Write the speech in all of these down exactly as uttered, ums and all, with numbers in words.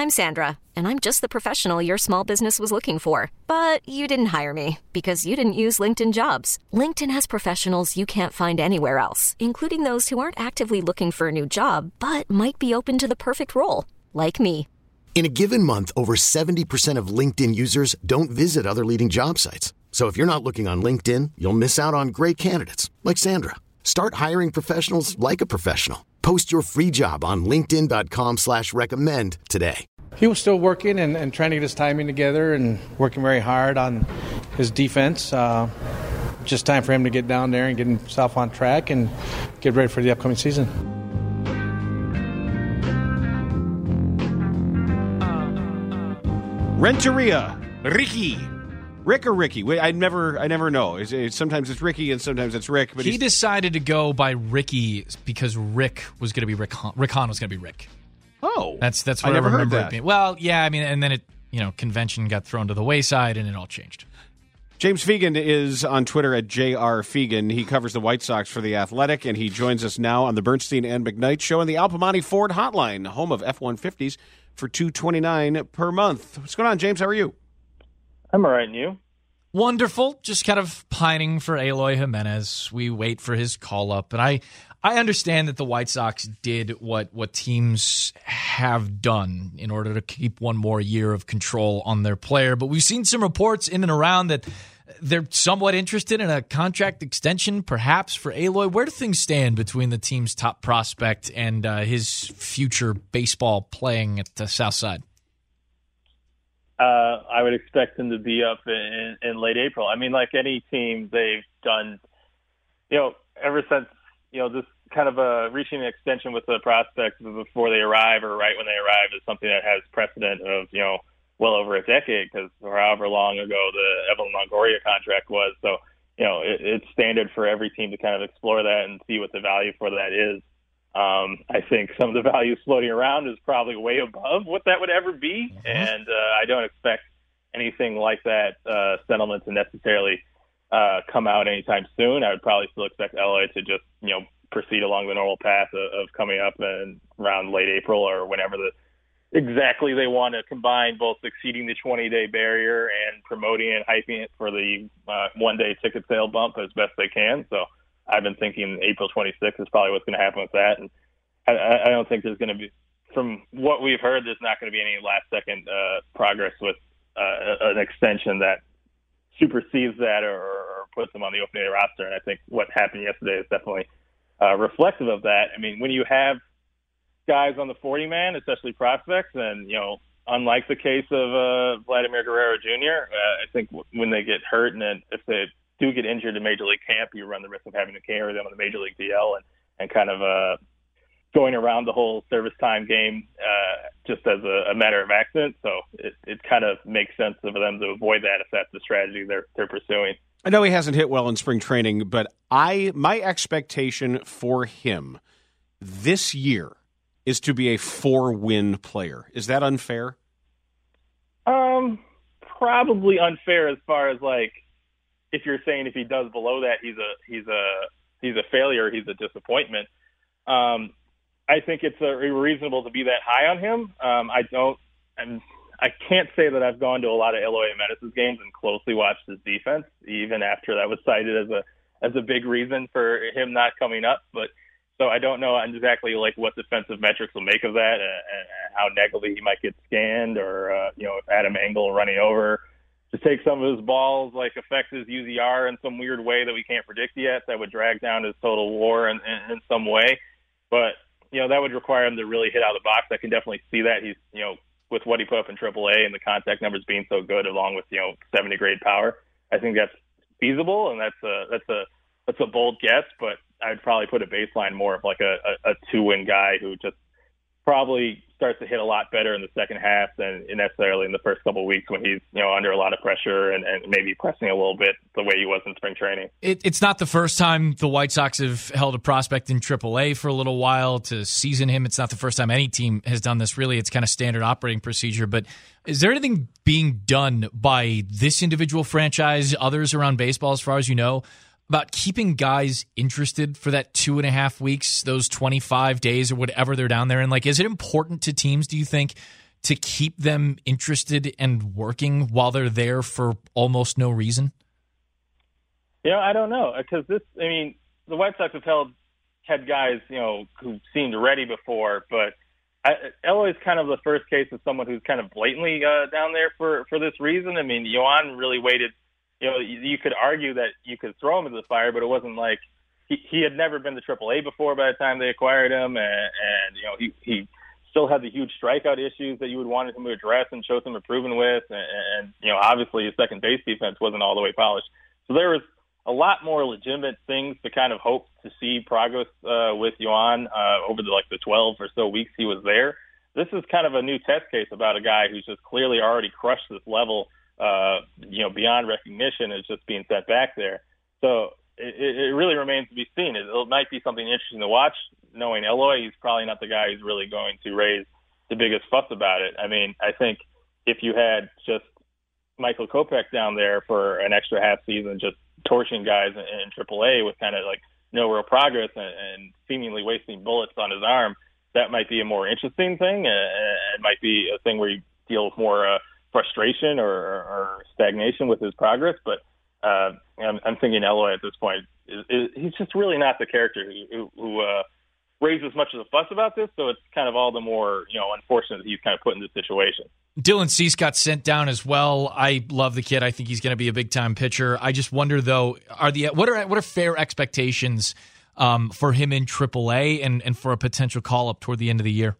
I'm Sandra, and I'm just the professional your small business was looking for. But you didn't hire me because you didn't use LinkedIn Jobs. LinkedIn has professionals you can't find anywhere else, including those who aren't actively looking for a new job, but might be open to the perfect role, like me. In a given month, over seventy percent of LinkedIn users don't visit other leading job sites. So if you're not looking on LinkedIn, you'll miss out on great candidates like Sandra. Start hiring professionals like a professional. Post your free job on linkedin.com slash recommend today. He was still working and, and trying to get his timing together and working very hard on his defense. Uh, just time for him to get down there and get himself on track and get ready for the upcoming season. Renteria, Ricky. Rick or Ricky? Wait, I never, I never know. It's, it's, sometimes it's Ricky and sometimes it's Rick. But he decided to go by Ricky because Rick was going to be Rick. Hahn. Rick Hahn was going to be Rick. Oh, that's that's what I, I never remember heard that. it being. Well, yeah, I mean, and then it, you know, convention got thrown to the wayside and it all changed. James Fegan is on Twitter at J R Fegan. He covers the White Sox for The Athletic, and he joins us now on the Bernstein and McKnight Show on the Al Piemonte Ford Hotline, home of F one fifties, for two hundred twenty-nine dollars per month. What's going on, James? How are you? I'm all right, and you? Wonderful. Just kind of pining for Eloy Jimenez. We wait for his call-up. And I I understand that the White Sox did what, what teams have done in order to keep one more year of control on their player. But we've seen some reports in and around that they're somewhat interested in a contract extension, perhaps, for Eloy. Where do things stand between the team's top prospect and uh, his future baseball playing at the South Side? Uh, I would expect him to be up in, in late April. I mean, like any team, they've done, you know, ever since, you know, this kind of a reaching an extension with the prospects before they arrive or right when they arrive is something that has precedent of, you know, well over a decade, because or however long ago the Evan Longoria contract was. So, you know, it, it's standard for every team to kind of explore that and see what the value for that is. Um, I think some of the values floating around is probably way above what that would ever be, mm-hmm. and uh, I don't expect anything like that uh, settlement to necessarily uh, come out anytime soon. I would probably still expect L A to just, you know, proceed along the normal path of, of coming up and around late April or whenever the exactly they want to combine both exceeding the twenty-day barrier and promoting and hyping it for the uh, one-day ticket sale bump as best they can. So I've been thinking April twenty-sixth is probably what's going to happen with that. And I, I don't think there's going to be, from what we've heard, there's not going to be any last-second uh, progress with uh, an extension that supersedes that or, or puts them on the opening day roster. And I think what happened yesterday is definitely uh, reflective of that. I mean, when you have guys on the forty-man, especially prospects, and, you know, unlike the case of uh, Vladimir Guerrero Junior, uh, I think w- when they get hurt and then if they do get injured in Major League camp, you run the risk of having to carry them on the Major League D L and, and kind of uh, going around the whole service time game uh, just as a, a matter of accident. So it, it kind of makes sense for them to avoid that if that's the strategy they're they're pursuing. I know he hasn't hit well in spring training, but I my expectation for him this year is to be a four-win player. Is that unfair? Um, probably unfair as far as like, if you're saying if he does below that, he's a he's a he's a failure, he's a disappointment. Um, I think it's a, reasonable to be that high on him. Um, I don't, I'm, I can't say that I've gone to a lot of Eloy Jimenez's games and closely watched his defense, even after that was cited as a as a big reason for him not coming up. But so I don't know exactly like what defensive metrics will make of that, uh, and how negatively he might get scanned, or uh, you know, if Adam Engel running over to take some of his balls like affects his U Z R in some weird way that we can't predict yet, that would drag down his total WAR in, in, in some way. But, you know, that would require him to really hit out of the box. I can definitely see that. He's, you know, with what he put up in triple A and the contact numbers being so good, along with, you know, seventy grade power, I think that's feasible, and that's a that's a that's a bold guess. But I'd probably put a baseline more of like a, a, a two win guy who just probably starts to hit a lot better in the second half than necessarily in the first couple of weeks when he's, you know, under a lot of pressure and, and maybe pressing a little bit the way he was in spring training. It, it's not the first time the White Sox have held a prospect in triple A for a little while to season him. It's not the first time any team has done this. Really, it's kind of standard operating procedure. But is there anything being done by this individual franchise, others around baseball, as far as you know, about keeping guys interested for that two and a half weeks, those twenty-five days or whatever they're down there? And like, is it important to teams, do you think, to keep them interested and working while they're there for almost no reason? You know, I don't know, because this, I mean, the White Sox have held, had guys, you know, who seemed ready before, but I, Eloy's kind of the first case of someone who's kind of blatantly uh, down there for, for this reason. I mean, Yoan really waited. You know, you, you could argue that you could throw him into the fire, but it wasn't like he, he had never been to triple A before by the time they acquired him, and, and you know, he, he still had the huge strikeout issues that you would want him to address and show some improvement with, and, and you know, obviously his second base defense wasn't all the way polished. So there was a lot more legitimate things to kind of hope to see progress uh, with Yoan uh, over the like the twelve or so weeks he was there. This is kind of a new test case about a guy who's just clearly already crushed this level, uh, you know, beyond recognition, is just being sent back there. So it, it really remains to be seen. It, it might be something interesting to watch. Knowing Eloy, he's probably not the guy who's really going to raise the biggest fuss about it. I mean, I think if you had just Michael Kopech down there for an extra half season, just torching guys in, in triple A with kind of like no real progress and, and seemingly wasting bullets on his arm, that might be a more interesting thing. Uh, it might be a thing where you deal with more uh, frustration or, or, or stagnation with his progress. But uh, I'm, I'm thinking Eloy at this point, is, is, he's just really not the character who, who uh, raises much of a fuss about this. So it's kind of all the more, you know, unfortunate that he's kind of put in this situation. Dylan Cease got sent down as well. I love the kid. I think he's going to be a big time pitcher. I just wonder though, are the what are what are fair expectations um, for him in triple A and, and for a potential call up toward the end of the year?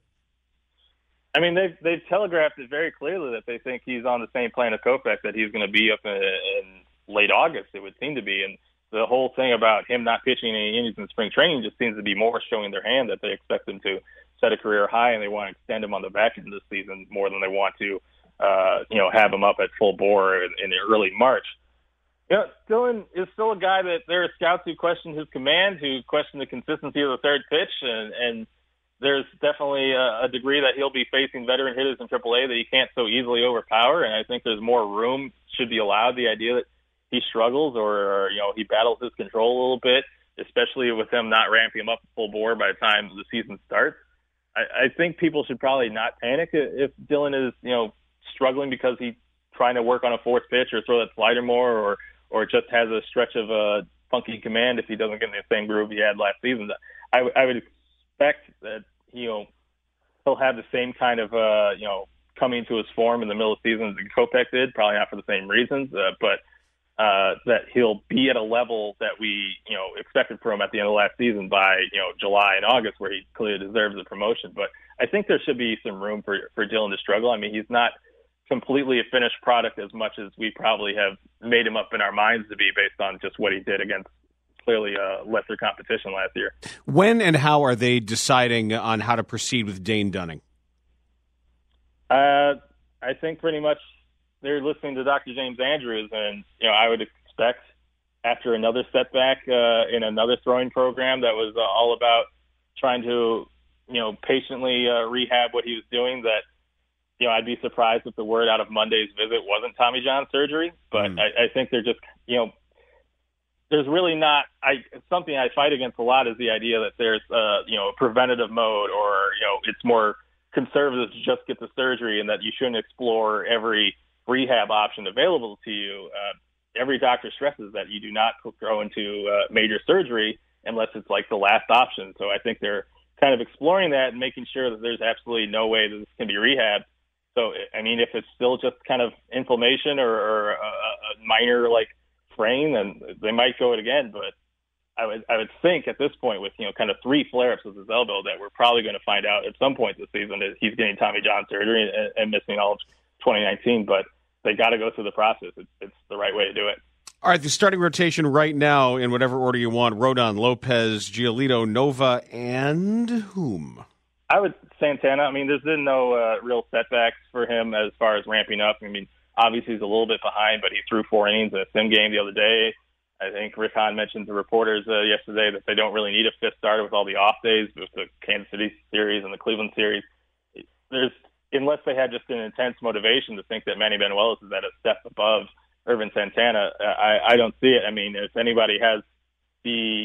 I mean, they've they've telegraphed it very clearly that they think he's on the same plane as Kopech, that he's going to be up in, in late August. It would seem to be, and the whole thing about him not pitching any innings in spring training just seems to be more showing their hand that they expect him to set a career high, and they want to extend him on the back end of the season more than they want to, uh, you know, have him up at full bore in, in early March. You know, Dylan is still a guy that there are scouts who question his command, who question the consistency of the third pitch, and, and there's definitely a, a degree that he'll be facing veteran hitters in triple A that he can't so easily overpower, and I think there's more room, should be allowed, the idea that he struggles or, or, you know, he battles his control a little bit, especially with them not ramping him up full bore by the time the season starts. I think people should probably not panic if Dylan is, you know, struggling because he's trying to work on a fourth pitch or throw that slider more, or or just has a stretch of a uh, funky command if he doesn't get in the same groove he had last season. I, w- I would expect that, you know, he'll have the same kind of, uh, you know, coming to his form in the middle of the season that Kopech did, probably not for the same reasons, uh, but uh, that he'll be at a level that we, you know, expected from him at the end of last season by, you know, July and August, where he clearly deserves the promotion. But I think there should be some room for, for Dylan to struggle. I mean, he's not completely a finished product as much as we probably have made him up in our minds to be based on just what he did against clearly uh, lesser competition last year. When and how are they deciding on how to proceed with Dane Dunning? Uh, I think pretty much they're listening to Doctor James Andrews, and you know, I would expect after another setback uh, in another throwing program that was uh, all about trying to, you know, patiently uh, rehab what he was doing, that, you know, I'd be surprised if the word out of Monday's visit wasn't Tommy John surgery. But mm. I, I think they're just, you know, there's really not, I, something I fight against a lot is the idea that there's, uh, you know, a preventative mode, or, you know, it's more conservative to just get the surgery, and that you shouldn't explore every rehab option available to you. Uh, every doctor stresses that you do not go into uh, major surgery unless it's like the last option. So I think they're kind of exploring that and making sure that there's absolutely no way that this can be rehabbed. So, I mean, if it's still just kind of inflammation or, or a, a minor like sprain, then they might go it again. But I would, I would think at this point, with, you know, kind of three flare-ups with his elbow, that we're probably going to find out at some point this season that he's getting Tommy John surgery and, and missing all of twenty nineteen. But they got to go through the process. It's, it's the right way to do it. All right, the starting rotation right now, in whatever order you want: Rodon, Lopez, Giolito, Nova, and whom? I would Santana. I mean, there's been no uh, real setbacks for him as far as ramping up. I mean, obviously he's a little bit behind, but he threw four innings in a sim game the other day. I think Rick Hahn mentioned to reporters uh, yesterday that they don't really need a fifth starter with all the off days with the Kansas City series and the Cleveland series. There's, unless they had just an intense motivation to think that Manny Benuelos is at a step above Irvin Santana, I, I don't see it. I mean, if anybody has the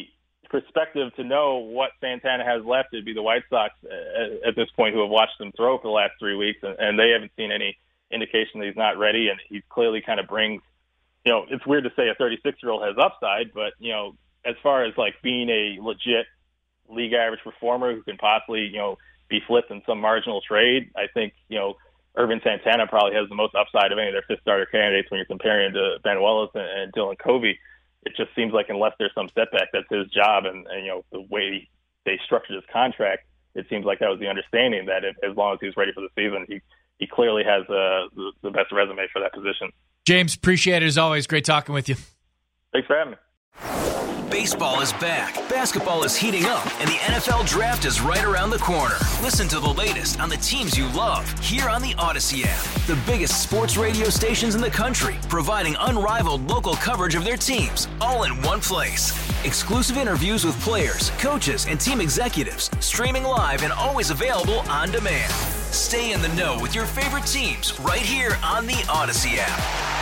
perspective to know what Santana has left, it'd be the White Sox at, at this point, who have watched him throw for the last three weeks, and, and they haven't seen any indication that he's not ready. And he clearly kind of brings, you know, it's weird to say a thirty-six-year-old has upside, but, you know, as far as like being a legit league average performer who can possibly, you know, be flipped in some marginal trade, I think, you know, Ervin Santana probably has the most upside of any of their fifth starter candidates when you're comparing to Ben Wells and, and Dylan Covey. It just seems like unless there's some setback, that's his job. And, and, you know, the way they structured his contract, it seems like that was the understanding, that if, as long as he's ready for the season, he, he clearly has uh, the, the best resume for that position. James, appreciate it as always. Great talking with you. Thanks for having me. Baseball is back, basketball is heating up, and the N F L Draft is right around the corner. Listen to the latest on the teams you love here on the Odyssey app. The biggest sports radio stations in the country, providing unrivaled local coverage of their teams, all in one place. Exclusive interviews with players, coaches, and team executives, streaming live and always available on demand. Stay in the know with your favorite teams right here on the Odyssey app.